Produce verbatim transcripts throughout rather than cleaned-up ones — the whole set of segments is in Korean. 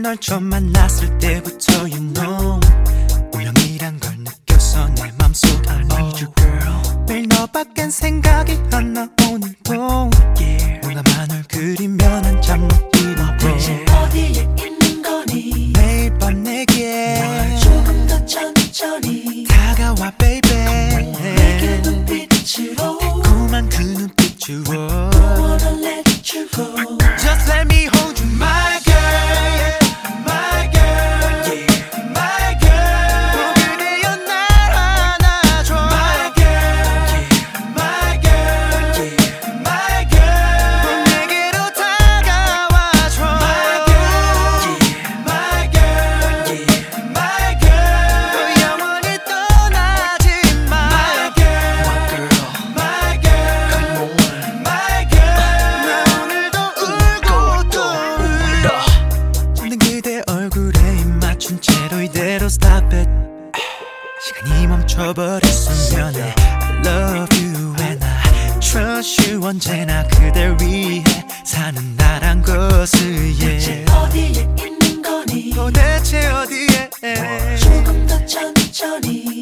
널 처음 만났을 때부터 you know 운명이란 걸 느꼈어 내 맘속 I need you girl 매일 너밖엔 생각이 안 나 오늘도 yeah. 누나만 널 그리면 한참 못 이루고 대체 어디에 있는 거니 매일 밤 내게 조금 더 천천히 다가와 baby 내게 눈빛으로 달콤한 그 눈빛으로 I wanna let you go Just let me hold you my girl my girl yeah. my girl 보게 되어 날 안아줘 my girl yeah. my girl yeah. my girl 꼭 내게로 다가와줘 my girl yeah. my girl yeah. my girl 또 영원히 떠나지 마 my girl my girl come on my girl 나 오늘도 울고 또 울어 웃는 그대 얼굴에 입 맞춘 채로 이대로 stop it 시간이 멈춰버렸으면 해 I love you and I trust you 언제나 그댈 위해 사는 나란 것을 대체 yeah. 어디에 있는 거니 도대체 어디에 조금 더 천천히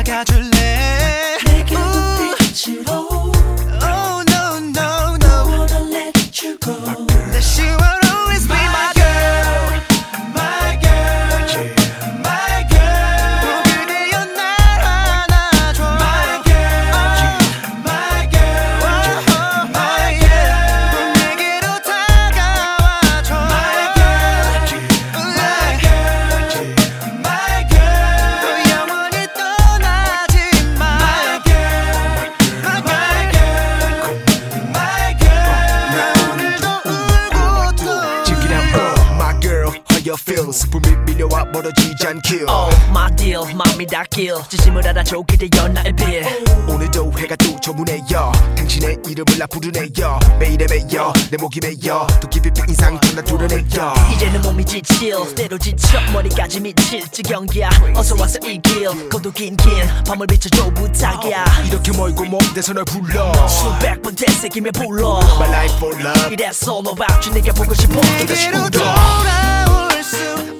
떠나가줄래 내게 Ooh. 눈빛으로 Oh no no I no wanna let you go That she will always be my girl my girl my girl 보게 되어 날 안아줘 my girl my girl my girl 꼭 내게로 다가와줘 my girl my girl my girl 또 영원히 떠나지 마 my girl my girl my girl 나 오늘도 울고 또 Check it out, uh, my girl, how you feel? 슬픔이 밀려와 멀어지지 않길 Oh, my deal, 마음이 닿길 진심을 알아줘 기대어 나의 빌 오늘도 해가 또 저무네요 당신의 이름을 나 부르네요 매일에 매여 내 목이 매여 더 깊이 핀 인상 존나 드러내요 이제는 몸이 지칠 때로 지쳐 머리까지 미칠 지경이야 어서 와서 이 길 거두 긴긴 밤을 비춰줘 부탁이야 이렇게 멀고 먼 데서 널 불러 수백 번 되새기며 불러 My life for love That's all about you 내게 보고 싶어 내게로 돌아올 수